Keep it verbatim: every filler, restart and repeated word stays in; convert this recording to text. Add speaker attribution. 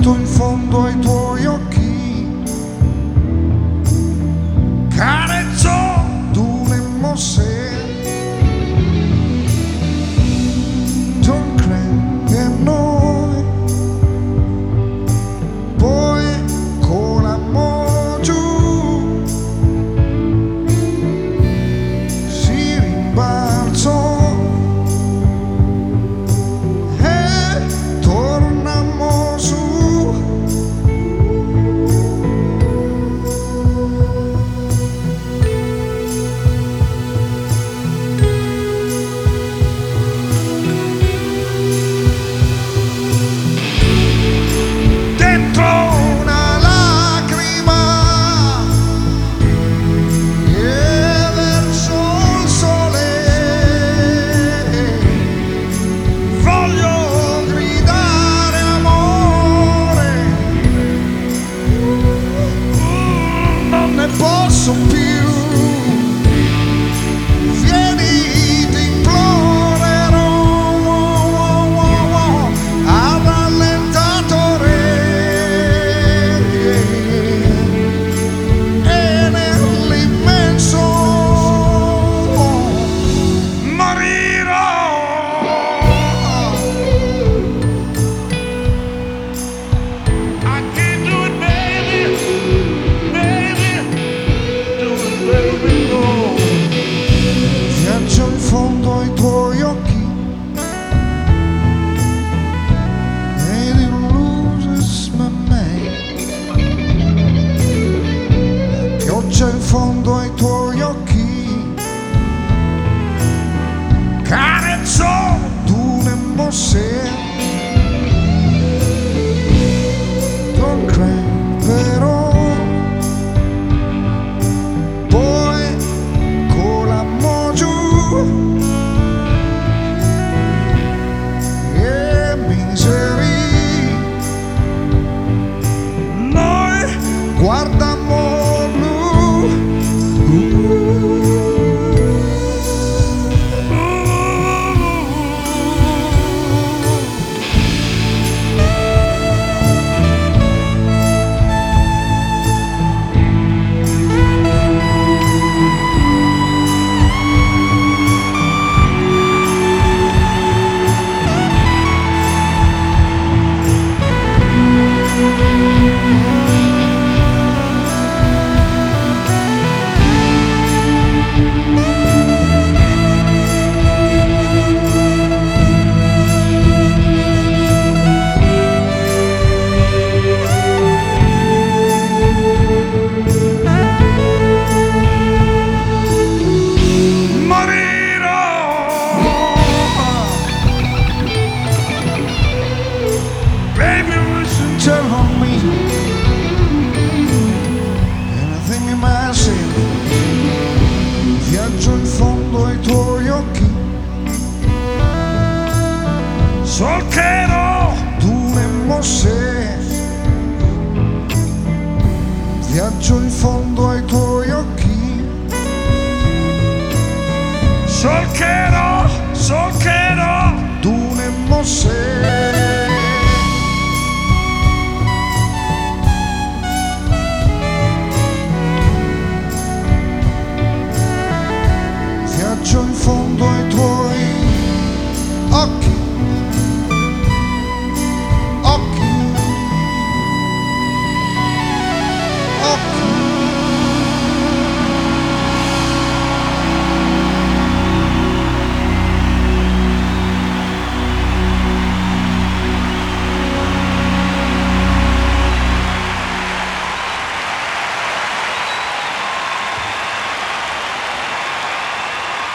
Speaker 1: Viaggio in fondo ai tuoi occhi, carezzo d'une mosse. Non credi a noi, poi con l'amore giù si rimbalzò. Posso più, vieni ti implorerò al rallentatore e nell'immenso morirò. I can't do it, baby, baby. Viaggio in fondo ai tuoi occhi ed il loses my mind. Pioggia in fondo ai tuoi occhi, carezzo d'une mosse. Non credo però e miseri noi guardammo blu. Tell on me anything you might say. Viaggio in fondo ai tuoi occhi, solcherò d'une mosse. Viaggio